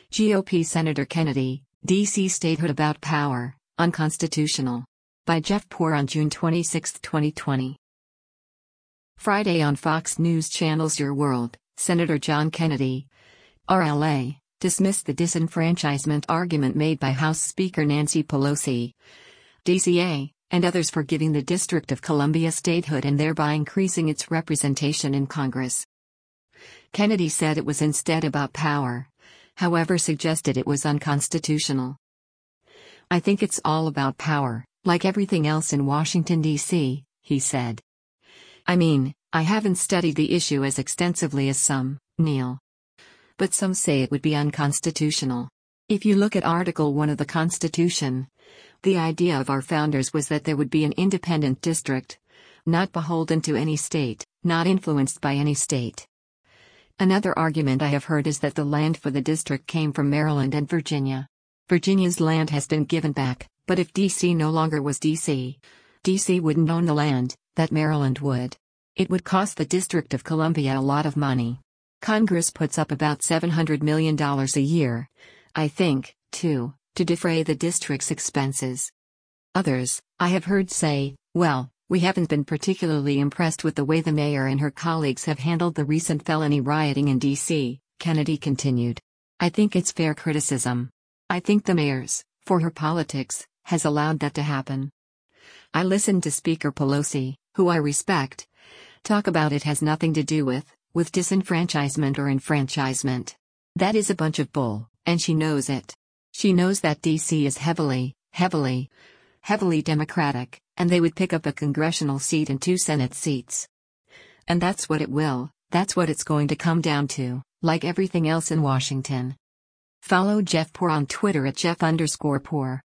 GOP Senator Kennedy, D.C. Statehood About Power, Unconstitutional. By Jeff Poor on June 26, 2020. Friday on Fox News Channel's Your World, Senator John Kennedy, RLA, dismissed the disenfranchisement argument made by House Speaker Nancy Pelosi, DCA, and others for giving the District of Columbia statehood and thereby increasing its representation in Congress. Kennedy said it was instead about power, however suggested it was unconstitutional. "I think it's all about power, like everything else in Washington, D.C., he said. "I mean, I haven't studied the issue as extensively as some, Neil. But some say it would be unconstitutional. If you look at Article 1 of the Constitution, the idea of our founders was that there would be an independent district, not beholden to any state, not influenced by any state. Another argument I have heard is that the land for the district came from Maryland and Virginia. Virginia's land has been given back, but if D.C. no longer was D.C., D.C. wouldn't own the land, that Maryland would. It would cost the District of Columbia a lot of money. Congress puts up about $700 million a year, I think, to defray the district's expenses. Others, I have heard say, well, we haven't been particularly impressed with the way the mayor and her colleagues have handled the recent felony rioting in D.C., Kennedy continued. I think it's fair criticism. I think the mayor's, for her politics, has allowed that to happen. I listened to Speaker Pelosi, who I respect, talk about it has nothing to do with disenfranchisement or enfranchisement. That is a bunch of bull, and she knows it. She knows that D.C. is heavily Democratic, and they would pick up a congressional seat and 2 Senate seats. And that's what it will, that's what it's going to come down to, like everything else in Washington." Follow Jeff Poor on Twitter at Jeff_Poor.